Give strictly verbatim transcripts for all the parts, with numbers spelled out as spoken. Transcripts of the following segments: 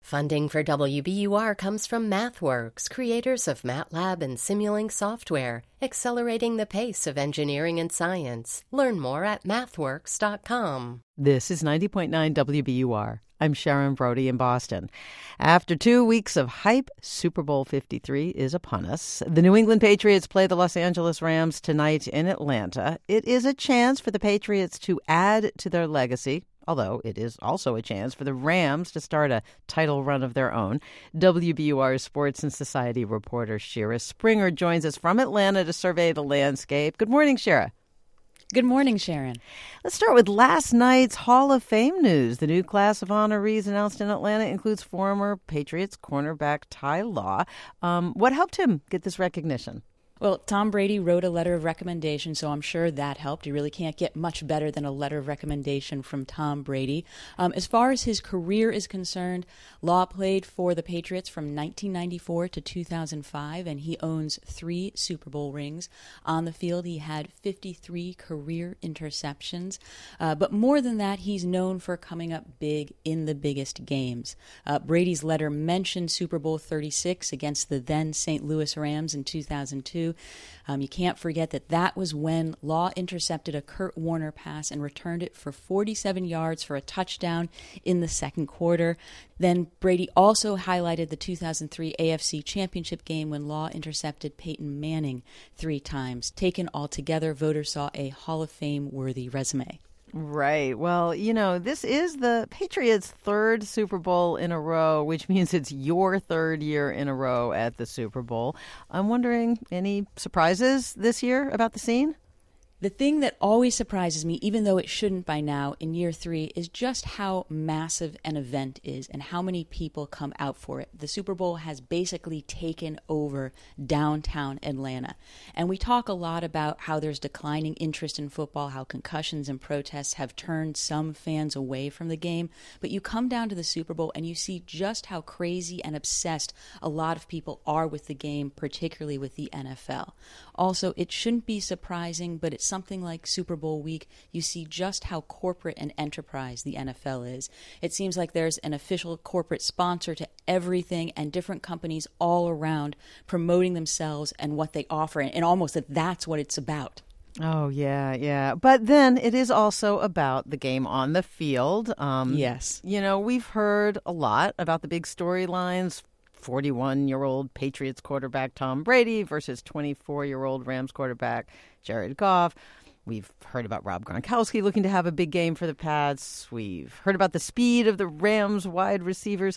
Funding for W B U R comes from MathWorks, creators of MATLAB and Simulink software, accelerating the pace of engineering and science. Learn more at mathworks dot com. This is ninety point nine W B U R. I'm Sharon Brody in Boston. After two weeks of hype, Super Bowl fifty-three is upon us. The New England Patriots play the Los Angeles Rams tonight in Atlanta. It is a chance for the Patriots to add to their legacy, although it is also a chance for the Rams to start a title run of their own. W B U R sports and society reporter Shira Springer joins us from Atlanta to survey the landscape. Good morning, Shira. Good morning, Sharon. Let's start with last night's Hall of Fame news. The new class of honorees announced in Atlanta includes former Patriots cornerback Ty Law. Um, what helped him get this recognition? Well, Tom Brady wrote a letter of recommendation, so I'm sure that helped. You really can't get much better than a letter of recommendation from Tom Brady. Um, as far as his career is concerned, Law played for the Patriots from nineteen ninety-four to two thousand five, and he owns three Super Bowl rings. On the field, he had fifty-three career interceptions. Uh, but more than that, he's known for coming up big in the biggest games. Uh, Brady's letter mentioned Super Bowl thirty-six against the then Saint Louis Rams in two thousand two. Um, you can't forget that that was when Law intercepted a Kurt Warner pass and returned it for forty-seven yards for a touchdown in the second quarter. Then Brady also highlighted the two thousand three A F C Championship game when Law intercepted Peyton Manning three times. Taken altogether, voters saw a Hall of Fame-worthy resume. Right. Well, you know, this is the Patriots' third Super Bowl in a row, which means it's your third year in a row at the Super Bowl. I'm wondering, any surprises this year about the scene? The thing that always surprises me, even though it shouldn't by now, in year three, is just how massive an event is and how many people come out for it. The Super Bowl has basically taken over downtown Atlanta. And we talk a lot about how there's declining interest in football, how concussions and protests have turned some fans away from the game. But you come down to the Super Bowl and you see just how crazy and obsessed a lot of people are with the game, particularly with the N F L. Also, it shouldn't be surprising, but it's something like Super Bowl week, you see just how corporate and enterprise the N F L is. It seems like there's an official corporate sponsor to everything and different companies all around promoting themselves and what they offer, and almost that that's what it's about. Oh, yeah, yeah. But then it is also about the game on the field. Um, yes. You know, we've heard a lot about the big storylines. forty-one-year-old Patriots quarterback Tom Brady versus twenty-four-year-old Rams quarterback Jared Goff. We've heard about Rob Gronkowski looking to have a big game for the Pats. We've heard about the speed of the Rams wide receivers.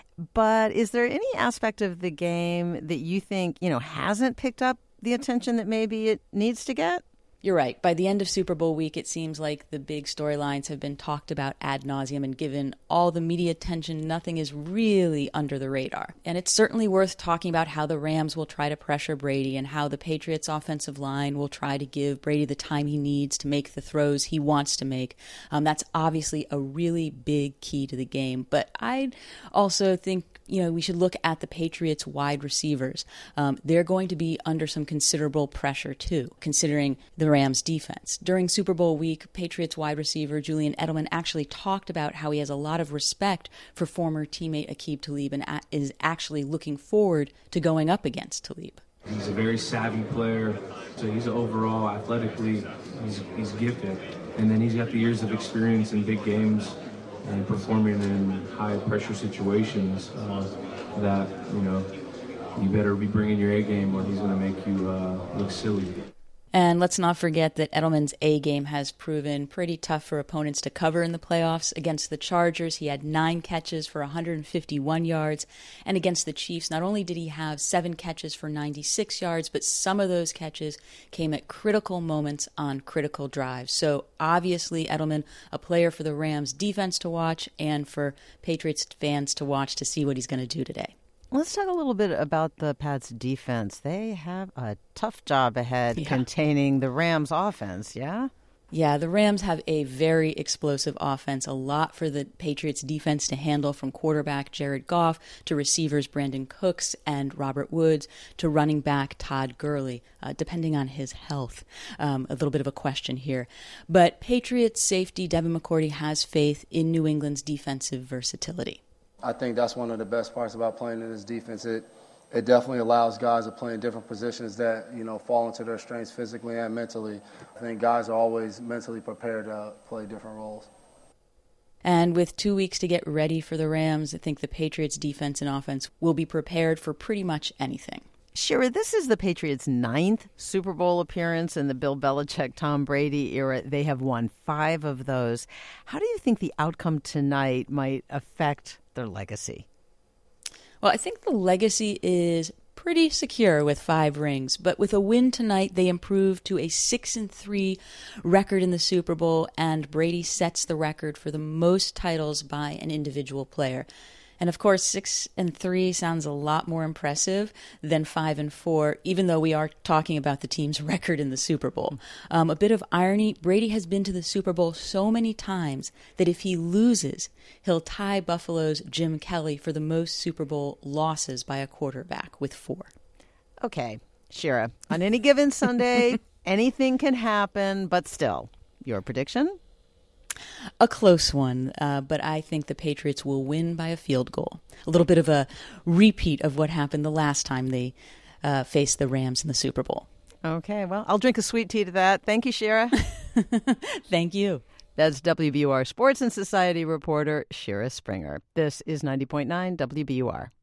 But is there any aspect of the game that you think, you know, hasn't picked up the attention that maybe it needs to get? You're right. By the end of Super Bowl week, it seems like the big storylines have been talked about ad nauseum, and given all the media attention, nothing is really under the radar. And it's certainly worth talking about how the Rams will try to pressure Brady and how the Patriots' offensive line will try to give Brady the time he needs to make the throws he wants to make. Um, that's obviously a really big key to the game. But I also think, you know, we should look at the Patriots' wide receivers. Um, they're going to be under some considerable pressure, too, considering the Rams' defense. During Super Bowl week, Patriots wide receiver Julian Edelman actually talked about how he has a lot of respect for former teammate Aqib Talib and a- is actually looking forward to going up against Talib. He's a very savvy player, so he's overall athletically, he's, he's gifted. And then he's got the years of experience in big games and performing in high-pressure situations uh, that, you know, you better be bringing your A game or he's going to make you uh, look silly. And let's not forget that Edelman's A game has proven pretty tough for opponents to cover in the playoffs. Against the Chargers, he had nine catches for one hundred fifty-one yards. And against the Chiefs, not only did he have seven catches for ninety-six yards, but some of those catches came at critical moments on critical drives. So obviously, Edelman, a player for the Rams defense to watch and for Patriots fans to watch to see what he's going to do today. Let's talk a little bit about the Pats' defense. They have a tough job ahead yeah. containing the Rams' offense, yeah? Yeah, the Rams have a very explosive offense, a lot for the Patriots' defense to handle, from quarterback Jared Goff to receivers Brandon Cooks and Robert Woods to running back Todd Gurley, uh, depending on his health. Um, a little bit of a question here. But Patriots safety Devin McCourty has faith in New England's defensive versatility. I think that's one of the best parts about playing in this defense. It it definitely allows guys to play in different positions that, you know, fall into their strengths physically and mentally. I think guys are always mentally prepared to play different roles. And with two weeks to get ready for the Rams, I think the Patriots' defense and offense will be prepared for pretty much anything. Shira, this is the Patriots' ninth Super Bowl appearance in the Bill Belichick, Tom Brady era. They have won five of those. How do you think the outcome tonight might affect their legacy? Well, I think the legacy is pretty secure with five rings, but with a win tonight, they improve to a six and three record in the Super Bowl, and Brady sets the record for the most titles by an individual player. And of course, six and three sounds a lot more impressive than five and four, even though we are talking about the team's record in the Super Bowl. Um, a bit of irony, Brady has been to the Super Bowl so many times that if he loses, he'll tie Buffalo's Jim Kelly for the most Super Bowl losses by a quarterback with four. Okay, Shira, on any given Sunday, anything can happen, but still, your prediction? A close one, uh, but I think the Patriots will win by a field goal. A little bit of a repeat of what happened the last time they uh, faced the Rams in the Super Bowl. Okay, well, I'll drink a sweet tea to that. Thank you, Shira. Thank you. That's W B U R Sports and Society reporter Shira Springer. This is ninety point nine W B U R.